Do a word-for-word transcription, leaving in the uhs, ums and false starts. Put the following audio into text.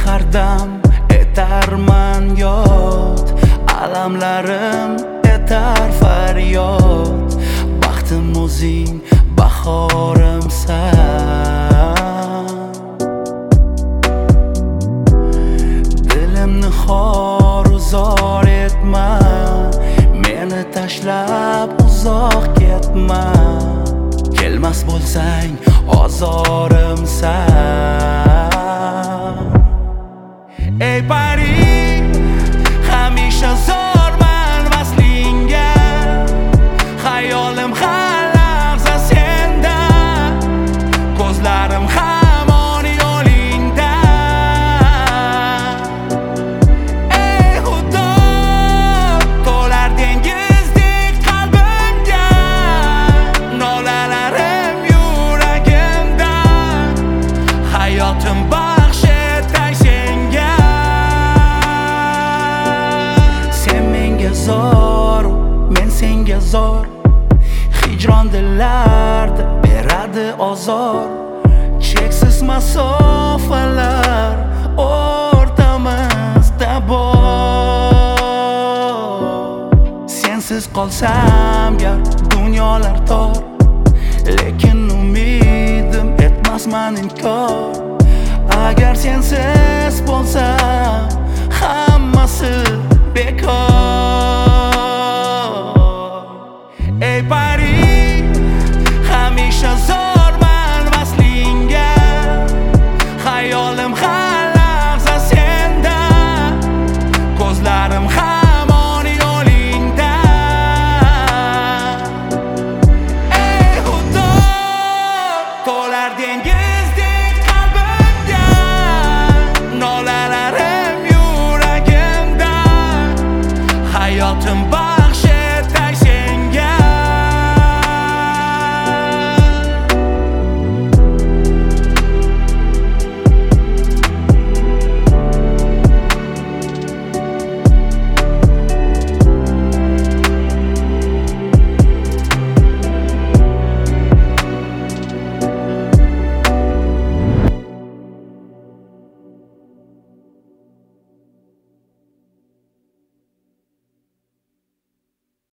har dam etarman yod, alamlarim etar faryod. Baxtim o'zing, bahorimsan. Dilimni xor uzor etma, meni tashlab uzoq ketma. Kelmas bo'lsang ozorimsan. Ey Paris, hamisha zorman vaslingga, xayolim har lahza senda, ko'zlarim hamon yo'lingda. Ey Xudo, to'lar dengizdek qalbimga, nolalarim yuragimda, hayotim baxsh etay senga. Sen menga zor, men senga zor, hijron dillarda beradi ozor. Cheksiz masofalar o'rtamizda bor. Sensiz qolsam gar dunyolar tor, lekin umidim etmasman inkor. Agar sensiz bo'lsam hammasi bekor.